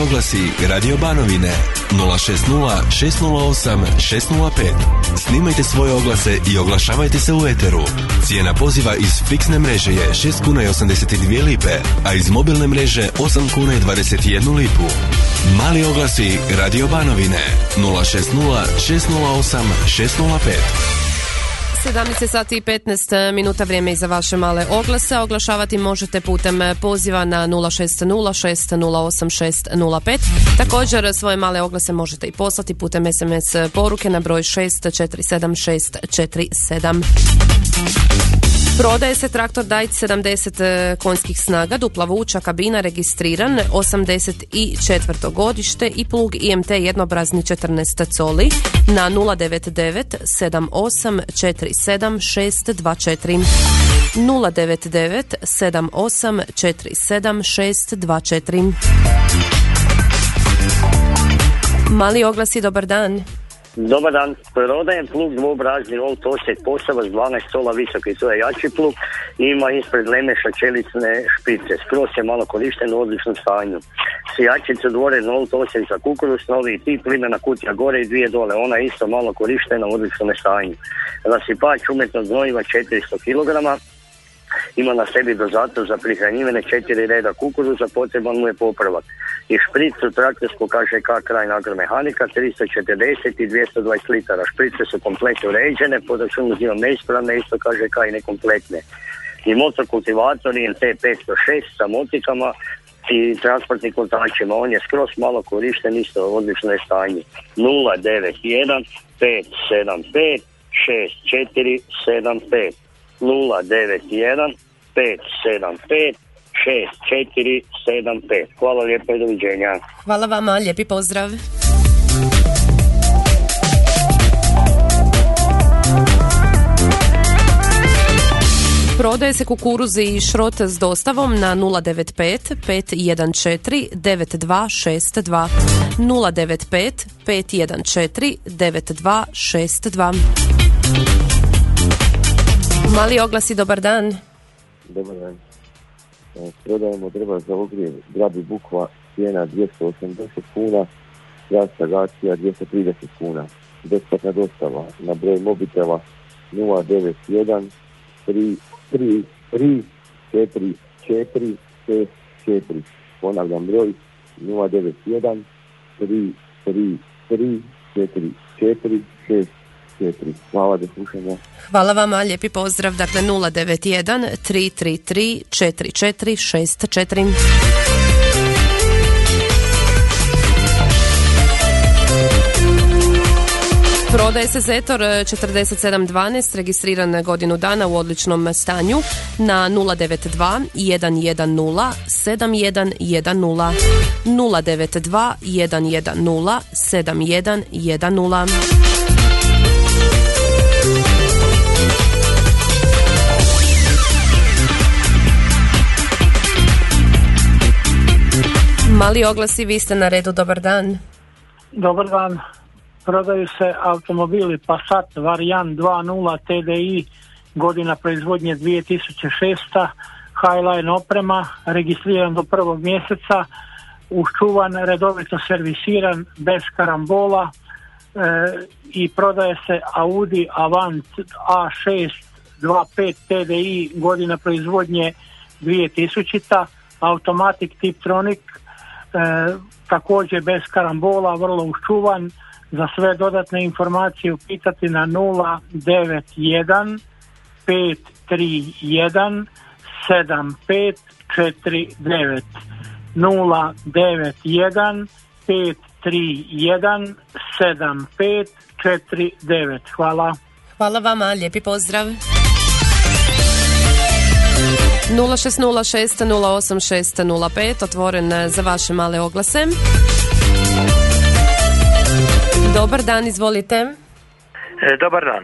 oglasi Radio Banovine 060 608 605. Snimajte svoje oglase i oglašavajte se u eteru. Cijena poziva iz fiksne mreže je 6 kuna i 82 lipe, a iz mobilne mreže 8 kuna i 21 lipu. Mali oglasi Radio Banovine 060 608 605. 17 sati i 15 minuta, vrijeme i za vaše male oglase. Oglašavati možete putem poziva na 060 608 605. Također svoje male oglase možete i poslati putem SMS poruke na broj 647647. Prodaje se traktor Dajt 70 konjskih snaga, dupla vuča, kabina, registriran, 84. godište i plug IMT jednobrazni 14 coli na 099 78 47 624. 099 78 47 624. Mali oglasi, dobar dan. Dobar dan, prodajem plug dvobrazni Old Osijek Posava s 12 cola visoki, to je jači plug, ima ispred lemeša čelicne špice, skroz je malo korišten u odličnom stanju. Sijačice dvore Old Osijek za kukuruz, novi tip, limena kutija gore i 2 dole, ona je isto malo korištena u odličnom stanju. Rasipač umjetnog gnojiva 400 kg, ima na sebi dozator za prihranjivanje 4 reda kukuruza, potreban mu je popravak. I špricu traktorsko KŽK kraj agromehanika 340 i 220 litara. Šprice su kompletno uređene, po računu uzimam neispravne, isto KŽK i nekompletne. I motokultivator IMT 506 sa motikama i transportnim kontačima. On je skroz malo korišten, isto odlično je stanje. 091 575 6475 091 575 6475. Hvala lijepo i doviđenja. Hvala vama, lijepi pozdrav. Prodaje se kukuruzi i šrot s dostavom na 095 514 9262 095 514 9262. Mali oglasi, dobar dan. Dobar dan. Prodajemo drva za ogrjev Grabi Bukva, cijena 280 kuna, Krasta Gacija 230 kuna. Besplatna dostava na broj mobitela 091 333 4464. Ponavljam broj 091 333 4464. Hvala, do slušanja. Hvala vama, lijepi pozdrav. Dakle 091 333 4464. Prodaje se Zetor 4712, registriran godinu dana u odličnom stanju na 092 110 7110 092 110 7110. Mali oglasi, vi ste na redu, dobar dan. Dobar dan. Prodaju se automobili Passat Varijant 2.0 TDI, godina proizvodnje 2006, Highline oprema, registriran do 1. mjeseca, uščuvan, redovito servisiran, bez karambola, i prodaje se Audi Avant A6 2.5 TDI, godina proizvodnje 2000, Automatic Tiptronic, također bez karambola, vrlo uščuvan. Za sve dodatne informacije upitati na 091 531 7549 091 531 7549. Hvala. Hvala vama, lijepi pozdrav. 0606 086 05, otvoren za vaše male oglase. Dobar dan, izvolite. Dobar dan.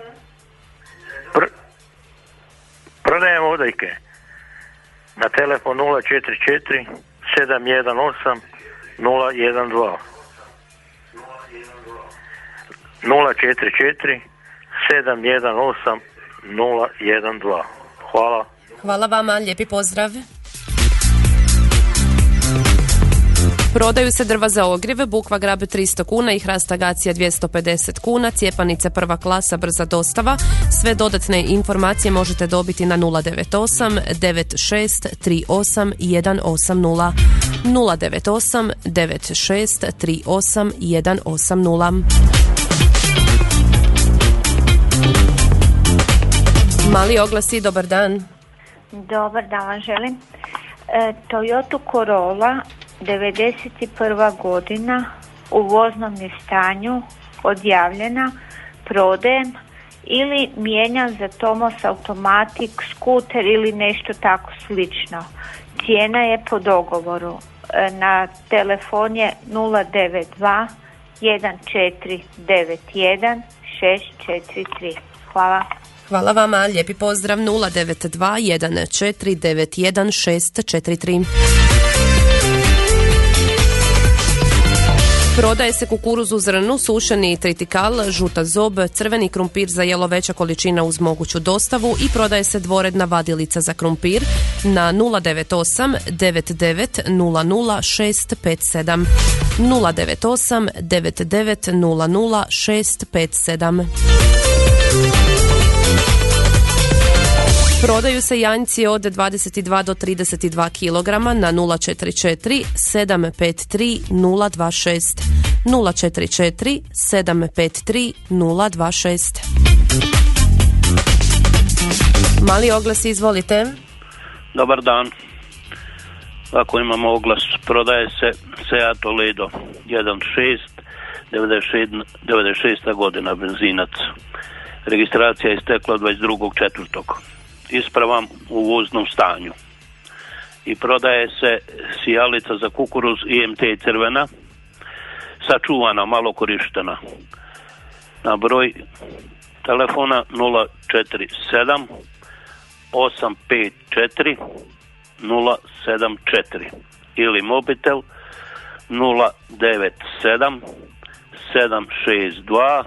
Prodajem odajke na telefon 044 718 012 044 718 012. Hvala. Hvala vama, lijepi pozdrav. Prodaju se drva za ogrjev, bukva grab 300 kuna i hrast agacija 250 kuna, cijepanice prva klasa brza dostava. Sve dodatne informacije možete dobiti na 098 96 38 180 098 96 38 180. Mali oglasi, dobar dan. Dobar dan vam želim. Toyota Corolla 91. godina u voznom je stanju, odjavljena, prodajem ili mijenjam za Tomos automatik, skuter ili nešto tako slično. Cijena je po dogovoru. Na telefon je 092 1491 643. Hvala. Hvala vama, lijepi pozdrav. 092 1491 643. Prodaje se kukuruz u zrnu, sušeni tritikal, žuta zob, crveni krumpir za jelo veća količina uz moguću dostavu i prodaje se dvoredna vadilica za krumpir na 098 99 00 657 098 99 00 657. Prodaju se janjci od 22 do 32 kg na 044 753 026 044 753 026. Mali oglas, izvolite. Dobar dan. Ako imamo oglas, prodaje se Seat Toledo 1.6 96. godina, benzinac. Registracija je istekla 22.4. Ispravan u voznom stanju. I prodaje se sijalica za kukuruz IMT crvena, sačuvana, malo korištena. Na broj telefona 047 854 074 ili mobitel 097 762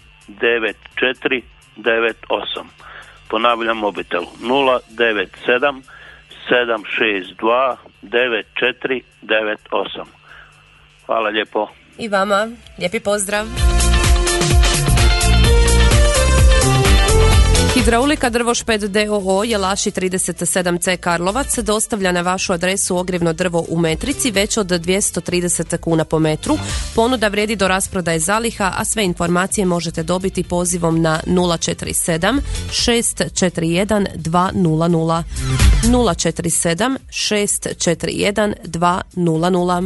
9498. Ponavljam, mobitel 097 762 9498. Hvala lijepo. I vama, lijepi pozdrav. Hidraulika Drvošped d.o.o. Jelaši 37C Karlovac dostavlja na vašu adresu ogrjevno drvo u metrici već od 230 kuna po metru. Ponuda vrijedi do rasprodaje zaliha, a sve informacije možete dobiti pozivom na 047 641 200 047 641 200.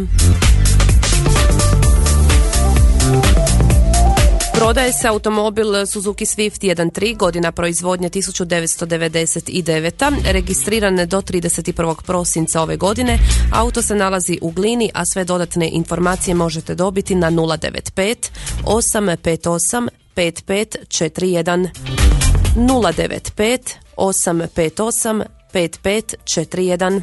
Prodaje se automobil Suzuki Swift 1.3, godina proizvodnje 1999, registriran do 31. prosinca ove godine. Auto se nalazi u Glini, a sve dodatne informacije možete dobiti na 095 858 5541 095 858 5541.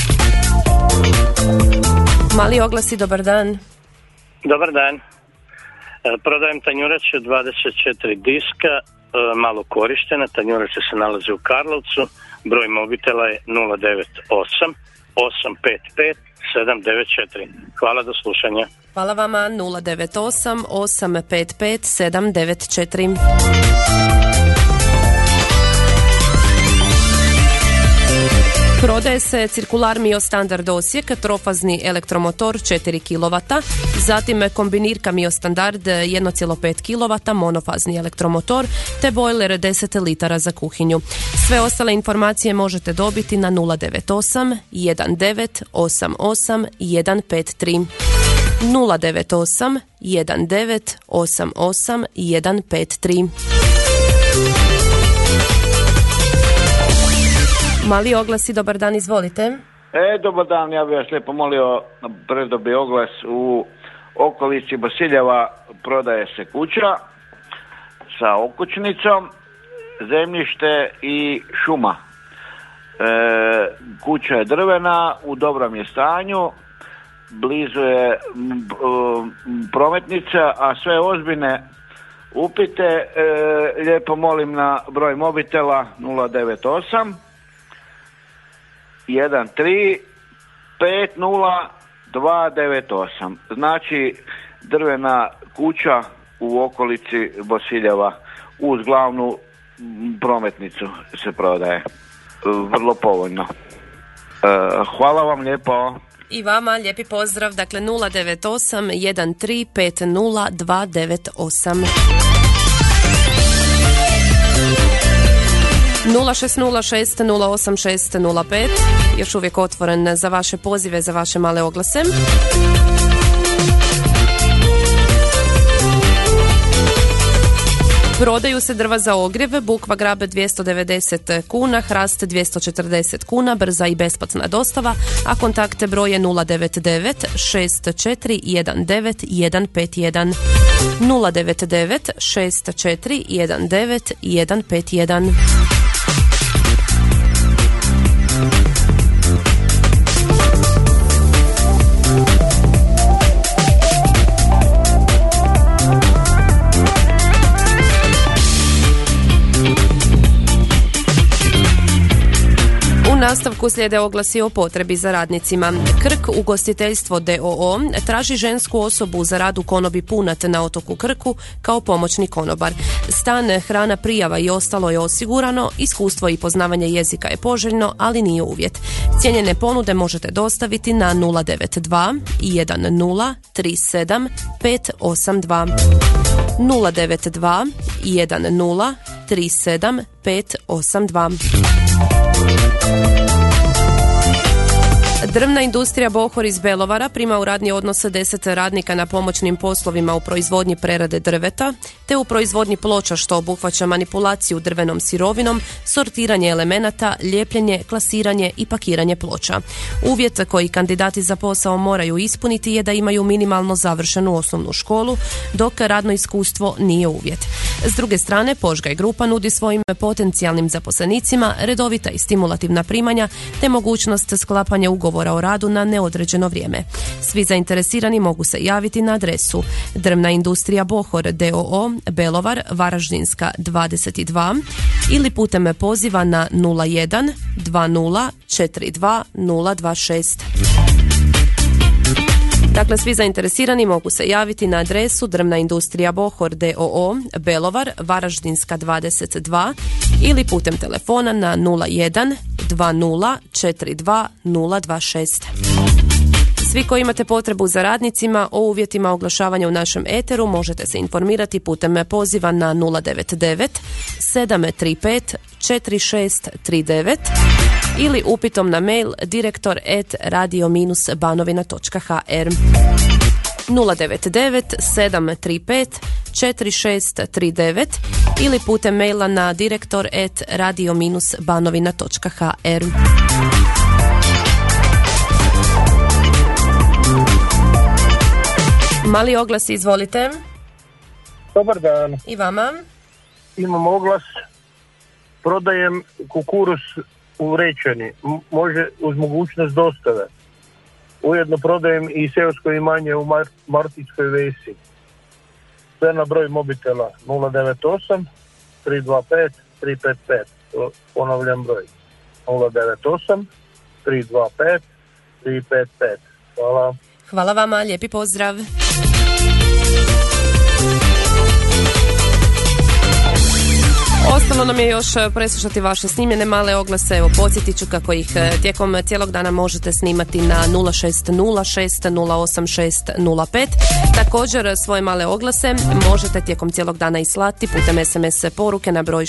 Mali oglasi, dobar dan. Dobar dan. Prodajem tanjurače 24 diska, malo korištena. Tanjurače se nalaze u Karlovcu. Broj mobitela je 098 855 794. Hvala, do slušanja. Hvala vama. 098 855 794. Prodaje se cirkular Mio Standard Osijek, trofazni elektromotor 4 kW, zatim kombinirka Mio Standard 1,5 kW, monofazni elektromotor, te bojler 10 litara za kuhinju. Sve ostale informacije možete dobiti na 098 1988 153 098 1988 153. Mali oglasi, dobar dan, izvolite. Dobar dan, ja bih vas lijepo molio, predobi oglas u okolici Basiljeva, prodaje se kuća sa okućnicom, zemljište i šuma. Kuća je drvena, u dobrom je stanju, blizu je prometnica, a sve ozbiljne upite lijepo molim na broj mobitela 098 13 50 298. Znači drvena kuća u okolici Bosiljeva uz glavnu prometnicu se prodaje. Vrlo povoljno. Hvala vam lijepo. I vama lijepi pozdrav. Dakle 098 1350 298. 0606 086 05. Još uvijek otvoren za vaše pozive, za vaše male oglase. Prodaju se drva za ogrjev, bukva grabe 290 kuna, hrast 240 kuna, brza i besplatna dostava, a kontakte broje 099 6419 151. 099 6419 151. U nastavku slijede oglasi o potrebi za radnicima. Krk ugostiteljstvo d.o.o. traži žensku osobu za rad u konobi Punat na otoku Krku kao pomoćni konobar. Stan, hrana, prijava i ostalo je osigurano, iskustvo i poznavanje jezika je poželjno, ali nije uvjet. Cijenjene ponude možete dostaviti na 092 10 37 582. 092 10 37 582. Drvna industrija Bohor iz Belovara prima u radni odnos 10 radnika na pomoćnim poslovima u proizvodnji prerade drveta, te u proizvodnji ploča što obuhvaća manipulaciju drvenom sirovinom, sortiranje elemenata, lijepljenje, klasiranje i pakiranje ploča. Uvjet koji kandidati za posao moraju ispuniti je da imaju minimalno završenu osnovnu školu, dok radno iskustvo nije uvjet. S druge strane, Požgaj grupa nudi svojim potencijalnim zaposlenicima redovita i stimulativna primanja, te mogućnost sklapanja ugovora o radu na neodređeno vrijeme. Svi zainteresirani mogu se javiti na adresu Drvna industrija Bohor d.o.o. Belovar, Varaždinska 22 ili putem poziva na 01 20 42 026. Dakle, svi zainteresirani mogu se javiti na adresu Drvna industrija Bohor d.o.o. Belovar, Varaždinska 22 ili putem telefona na 01 20 42 026. Svi koji imate potrebu za radnicima o uvjetima oglašavanja u našem eteru možete se informirati putem poziva na 099 735 4639 ili upitom na mail direktor@radio-banovina.hr. 099 735 4639 ili putem maila na direktor@radio-banovina.hr. Mali oglas, izvolite. Dobar dan. I vama. Imam oglas. Prodajem kukuruz u Rečani. Može uz mogućnost dostave. Ujedno prodajem i seosko imanje u Martićkoj Vesi. Sve na broj mobitela 098 325 355. Ponavljam broj 098 325 355. Hvala. Hvala vama, lijepi pozdrav. Ostalo nam je još preslušati vaše snimljene male oglase. Evo, podsjetit ću kako ih tijekom cijelog dana možete snimati na 060 086 085. Također svoje male oglase možete tijekom cijelog dana i slati putem SMS poruke na broj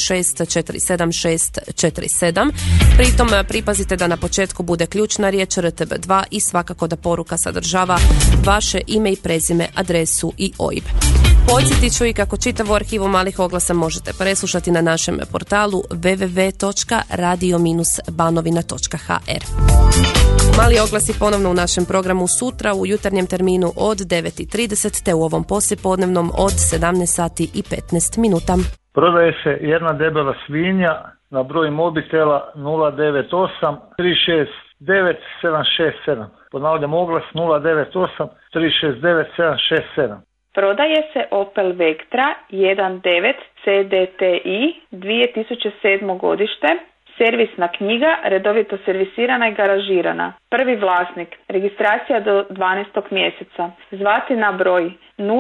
647647. Pritom pripazite da na početku bude ključna riječ RTB2 i svakako da poruka sadržava vaše ime i prezime, adresu i OIB. Podsjetit ću i kako čitavu arhivu malih oglasa možete preslušati na našem portalu www.radio-banovina.hr. Mali oglasi ponovno u našem programu sutra u jutarnjem terminu od 9:30 te u ovom poslijepodnevnom od 17:15. Prodaje se jedna debela svinja na broj mobitela 098 369 767. Ponavljam oglas 098 369 767. Prodaje se Opel Vectra 1.9 CDTI 2007. godište servisna knjiga, redovito servisirana i garažirana. Prvi vlasnik, registracija do 12. mjeseca. Zvati na broj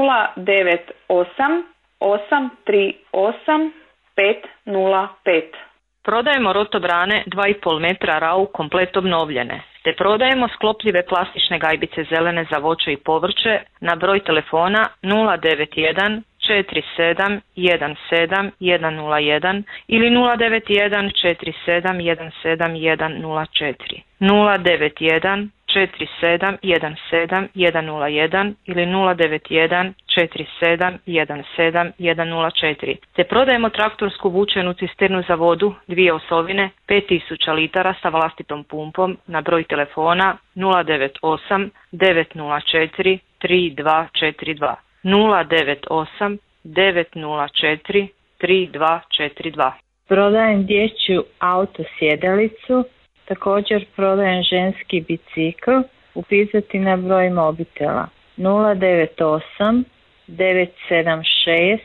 098 838 505. Prodajemo rotobrane 2,5 metra rau komplet obnovljene, te prodajemo sklopljive plastične gajbice zelene za voće i povrće na broj telefona 091 47 17 101 ili 091 47 17 104. 091 47 17 101 ili 091 47 17 104. Te prodajemo traktorsku vučenu cisternu za vodu, 2 osovine, 5000 litara sa vlastitom pumpom na broj telefona 098 904 3242. 098 904 3242. Prodajem dječju auto sjedalicu, također prodajem ženski bicikl, upisati na broj mobitela 098 976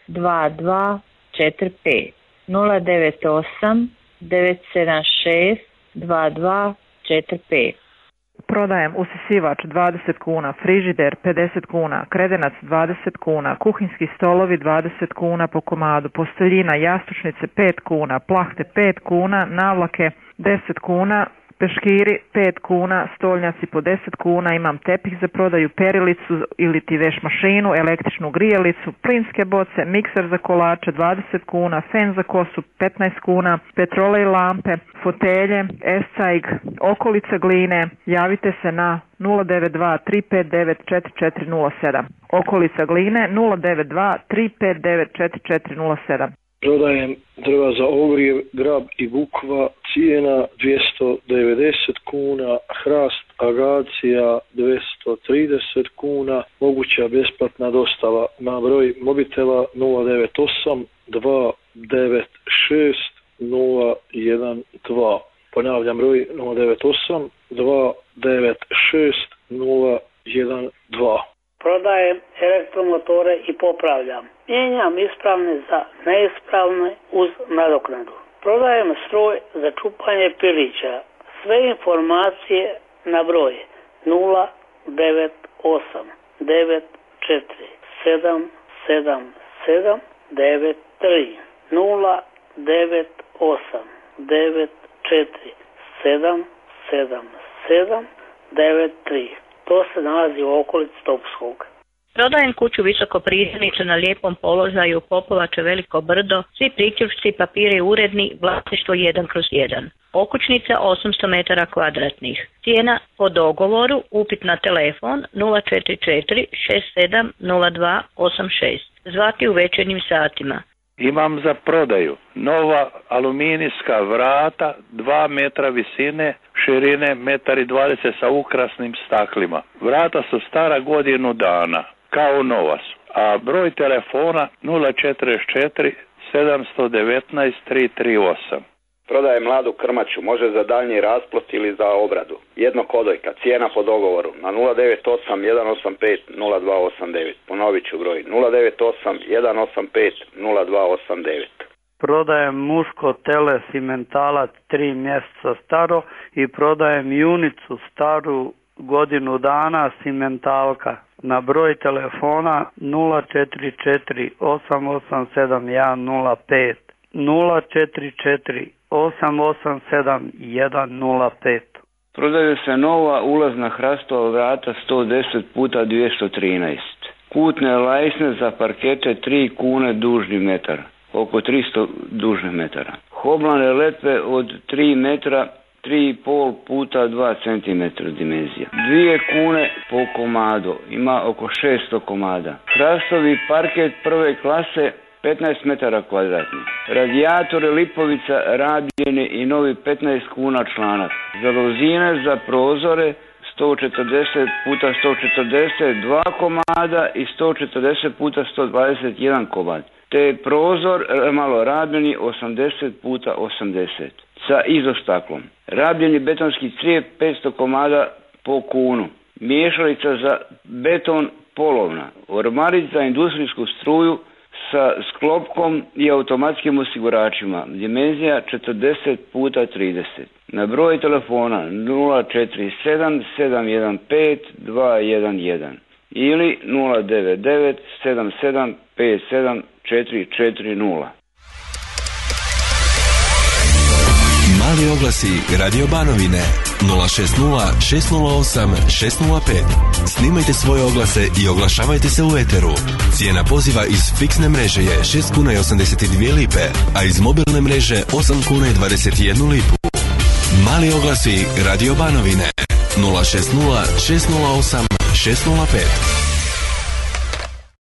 2245. 098 976 2245. Prodajem usisivač 20 kuna, frižider 50 kuna, kredenac 20 kuna, kuhinjski stolovi 20 kuna po komadu, posteljina, jastučnice 5 kuna, plahte 5 kuna, navlake 10 kuna, peškiri 5 kuna, stolnjaci po 10 kuna, imam tepih za prodaju, perilicu ili ti veš mašinu, električnu grijalicu, plinske boce, mikser za kolače 20 kuna, fen za kosu 15 kuna, petrole i lampe, fotelje, escajg, okolica gline, javite se na 092 359 4407. Okolica gline 092 359 4407. Prodajem drva za ogrijev, grab i bukva, cijena 290 kuna, hrast agacija 230 kuna, moguća besplatna dostava na broj mobitela 098 296 012. Ponavljam broj 098 296 012. Prodajem elektromotore i popravljam. Mijenjam ispravne za neispravne uz nadoknadu. Prodajem stroj za čupanje pilića. Sve informacije na broj 098 94 777 93 098 94 777 93. To se nalazi u okolici Topskog. Prodajem kuću visokoprizemnicu na lijepom položaju, Popovače Veliko Brdo, svi priključci, papiri uredni, vlasništvo 1/1. Okućnica 800 metara kvadratnih. Cijena po dogovoru, upit na telefon 044 67 02 86. Zvati u večernjim satima. Imam za prodaju nova aluminijska vrata 2 metra visine, širine 1,20 m sa ukrasnim staklima. Vrata su stara godinu dana, kao nova su. A broj telefona 044 719 338. Prodaje mladu krmaču, može za daljnji rasplot ili za obradu. Jednokodojka, cijena po dogovoru na 098 185 0289. Ponovit ću broj 098 185 0289. Prodajem muško tele simentalac 3 mjeseca staro i prodajem junicu staru godinu dana simentalka na broj telefona 044 887 105 044 887 105. Prodaju se nova ulazna hrastova vrata 110 puta 213. Kutne lajsne za parkete 3 kune dužni metar, oko 300 dužnih metara. Hoblane letve od 3 metra, 3,5 puta 2 cm dimenzija. 2 kune po komadu, ima oko 600 komada. Hrastovi parket prve klase 15 metara kvadratnih. Radijatore Lipovica rabljeni i novi 15 kuna članak. Žaluzine za prozore 140 puta 140, 2 komada i 140 puta 121 komad. Te prozor malo rabljeni 80 puta 80 sa izostaklom. Rabljeni betonski crijep 500 komada po kunu. Miješalica za beton polovna. Ormarić za industrijsku struju sa sklopkom i automatskim osiguračima. Dimenzija 40x30. Na broj telefona 047 715 211 ili 099 77 57 440. Mali oglasi Radio Banovine 060 608 605. Snimajte svoje oglase i oglašavajte se u eteru. Cijena poziva iz fiksne mreže je 6 kuna i 82 lipe, a iz mobilne mreže 8 kuna i 21 lipu. Mali oglasi Radio Banovine 060 608 605.